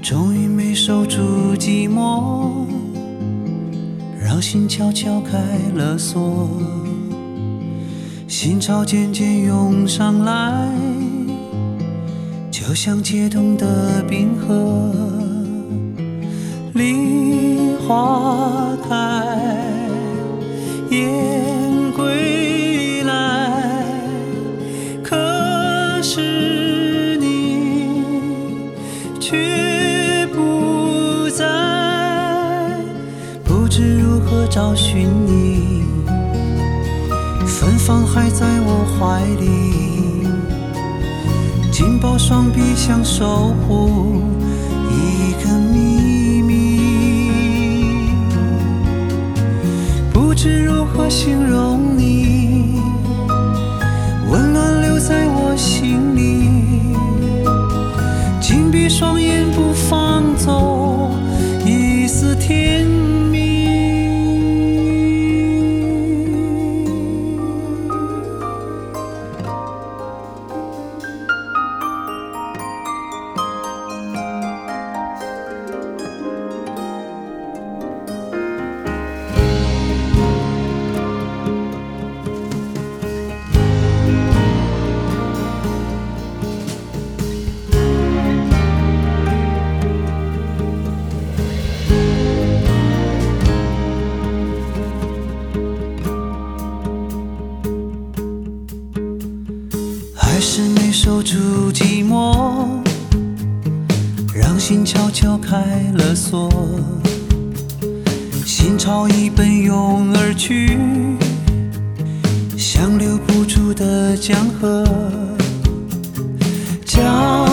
终于没守住寂寞，让心悄悄开了锁，心潮渐渐涌上来，就像解冻的冰河。梨花开，雁归来，可是你却不在，不知如何找寻你，芬芳还在我怀里，紧抱双臂想守护一个秘密，不知如何形容你，温暖留在我心里，紧闭双眼不放走一丝甜蜜。还是没守住寂寞，让心悄悄开了锁，心潮已奔涌而去，像留不住的江河，叫